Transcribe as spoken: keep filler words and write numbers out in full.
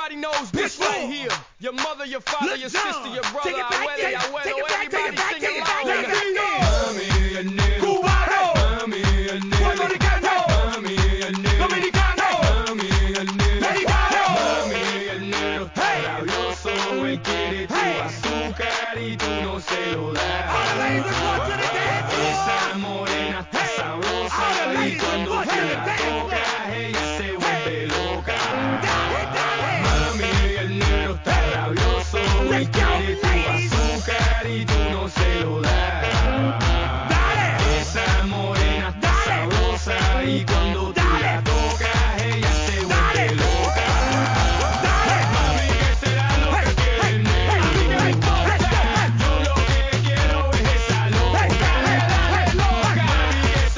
Everybody knows this right here. Your mother, your father, your sister, your brother, abuela, abuelo, everybody sing along. Mami, el negro cubano, mami, el negro puertorriqueño, mami, el negro dominicano, mami, el negro mexicano, mami, el negro rabioso, él quiere tu azúcar y tú no se lo das. Esa morena está sabrosa y cuando tú la tocas ella se vuelve loca. Mami, el negro está rabioso, él quiere tu azúcar y tú no se lo das. Esa morena está sabrosa y cuando